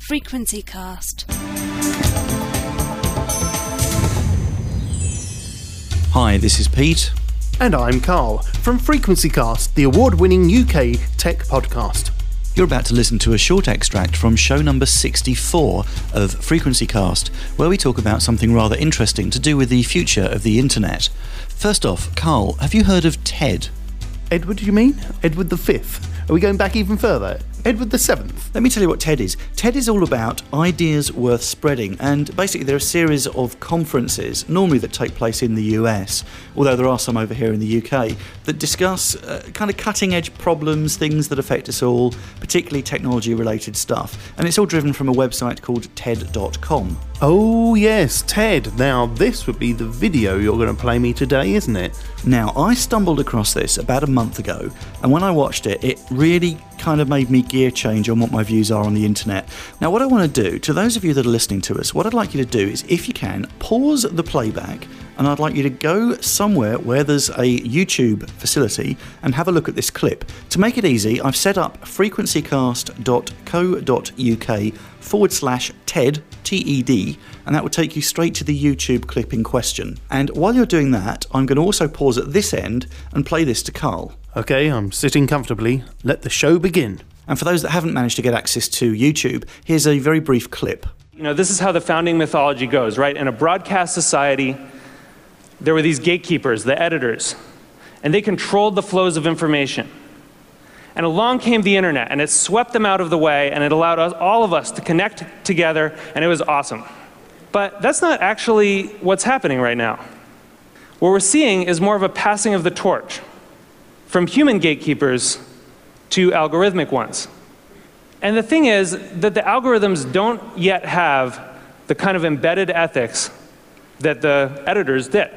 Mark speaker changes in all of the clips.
Speaker 1: Frequency Cast.
Speaker 2: Hi, this is Pete.
Speaker 3: And I'm Carl, from Frequency Cast, the award-winning UK tech podcast.
Speaker 2: You're about to listen to a short extract from show number 64 of Frequency Cast, where we talk about something rather interesting to do with the future of the internet. First off, Carl, have you heard of TED?
Speaker 3: Edward, you mean? Edward V? Are we going back even further? Edward VII?
Speaker 2: Let me tell you what TED is. TED is all about ideas worth spreading, and basically there are a series of conferences, normally that take place in the US, although there are some over here in the UK, that discuss kind of cutting-edge problems, things that affect us all, particularly technology-related stuff. And it's all driven from a website called TED.com.
Speaker 3: Oh yes, TED. Now this would be the video you're going to play me today, isn't it?
Speaker 2: Now, I stumbled across this about a month ago, and when I watched it, it really kind of made me gear change on what my views are on the internet. Now, what I want to do, to those of you that are listening to us, what I'd like you to do is, if you can, pause the playback, and I'd like you to go somewhere where there's a YouTube facility and have a look at this clip. To make it easy, I've set up frequencycast.co.uk/TED, TED, and that will take you straight to the YouTube clip in question. And while you're doing that, I'm going to also pause at this end and play this to Carl.
Speaker 3: Okay, I'm sitting comfortably. Let the show begin.
Speaker 2: And for those that haven't managed to get access to YouTube, here's a very brief clip.
Speaker 4: You know, this is how the founding mythology goes, right? In a broadcast society, there were these gatekeepers, the editors, and they controlled the flows of information. And along came the internet, and it swept them out of the way, and it allowed us, all of us to connect together, and it was awesome. But that's not actually what's happening right now. What we're seeing is more of a passing of the torch from human gatekeepers to algorithmic ones. And the thing is that the algorithms don't yet have the kind of embedded ethics that the editors did.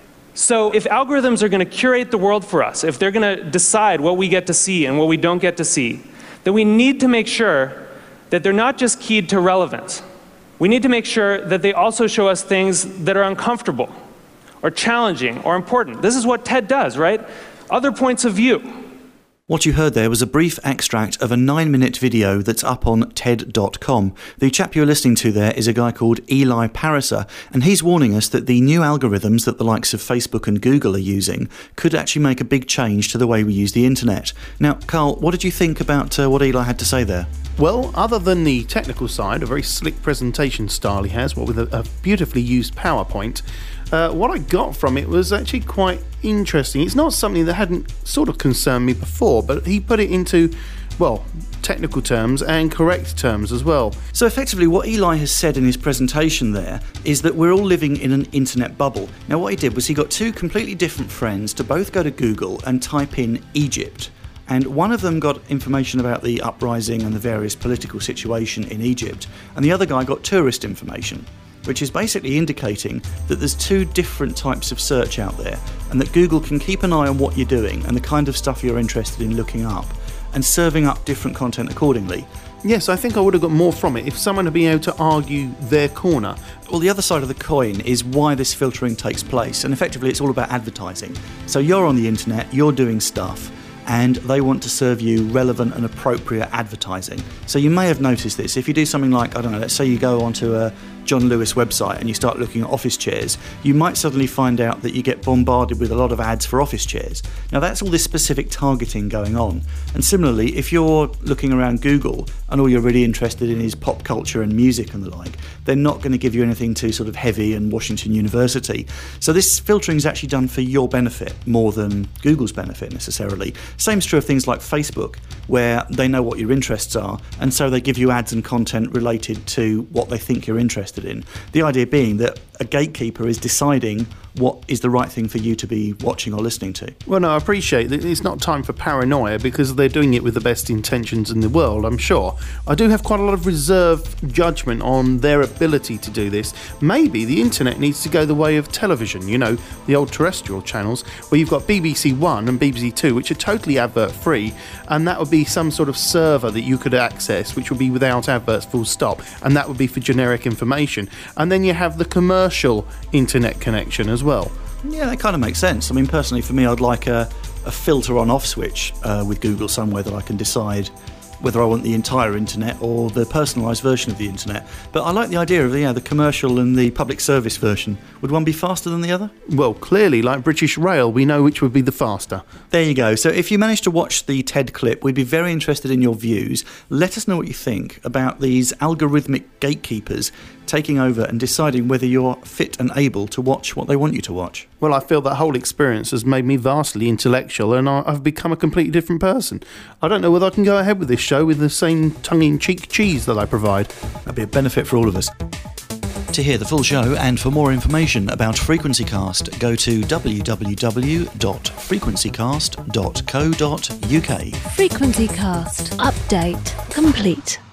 Speaker 4: So if algorithms are going to curate the world for us, if they're going to decide what we get to see and what we don't get to see, then we need to make sure that they're not just keyed to relevance. We need to make sure that they also show us things that are uncomfortable or challenging or important. This is what TED does, right? Other points of view.
Speaker 2: What you heard there was a brief extract of a 9-minute video that's up on TED.com. The chap you're listening to there is a guy called Eli Pariser, and he's warning us that the new algorithms that the likes of Facebook and Google are using could actually make a big change to the way we use the internet. Now, Carl, what did you think about what Eli had to say there?
Speaker 3: Well, other than the technical side, a very slick presentation style he has, with a beautifully used PowerPoint, what I got from it was actually quite interesting. It's not something that hadn't sort of concerned me before, but he put it into, well, technical terms and correct terms as well.
Speaker 2: So effectively what Eli has said in his presentation there is that we're all living in an internet bubble. Now what he did was he got two completely different friends to both go to Google and type in Egypt. And one of them got information about the uprising and the various political situation in Egypt, and the other guy got tourist information, which is basically indicating that there's two different types of search out there, and that Google can keep an eye on what you're doing and the kind of stuff you're interested in looking up, and serving up different content accordingly.
Speaker 3: Yes, I think I would have got more from it if someone had been able to argue their corner.
Speaker 2: Well, the other side of the coin is why this filtering takes place, and effectively it's all about advertising. So you're on the internet, you're doing stuff, and they want to serve you relevant and appropriate advertising. So you may have noticed this. If you do something like, I don't know, let's say you go onto a John Lewis website and you start looking at office chairs, you might suddenly find out that you get bombarded with a lot of ads for office chairs. Now that's all this specific targeting going on. And similarly, if you're looking around Google and all you're really interested in is pop culture and music and the like, they're not going to give you anything too sort of heavy and Washington University. So this filtering is actually done for your benefit more than Google's benefit necessarily. Same's true of things like Facebook, where they know what your interests are, and so they give you ads and content related to what they think you're interested in. The idea being that a gatekeeper is deciding what is the right thing for you to be watching or listening to.
Speaker 3: Well, no, I appreciate that it's not time for paranoia because they're doing it with the best intentions in the world, I'm sure. I do have quite a lot of reserved judgment on their ability to do this. Maybe the internet needs to go the way of television, you know, the old terrestrial channels, where you've got BBC One and BBC Two, which are totally advert free, and that would be some sort of server that you could access, which would be without adverts, full stop, and that would be for generic information. And then you have the commercial internet connection as well.
Speaker 2: Yeah, that kind of makes sense. I mean, personally, for me, I'd like a filter on-off switch with Google somewhere that I can decide whether I want the entire internet or the personalised version of the internet. But I like the idea of the commercial and the public service version. Would one be faster than the other?
Speaker 3: Well, clearly, like British Rail, we know which would be the faster.
Speaker 2: There you go. So if you manage to watch the TED clip, we'd be very interested in your views. Let us know what you think about these algorithmic gatekeepers taking over and deciding whether you're fit and able to watch what they want you to watch.
Speaker 3: Well, I feel that whole experience has made me vastly intellectual and I've become a completely different person. I don't know whether I can go ahead with this show with the same tongue-in-cheek cheese that I provide.
Speaker 2: That'd be a benefit for all of us. To hear the full show and for more information about FrequencyCast, go to www.frequencycast.co.uk.
Speaker 1: FrequencyCast. Update complete.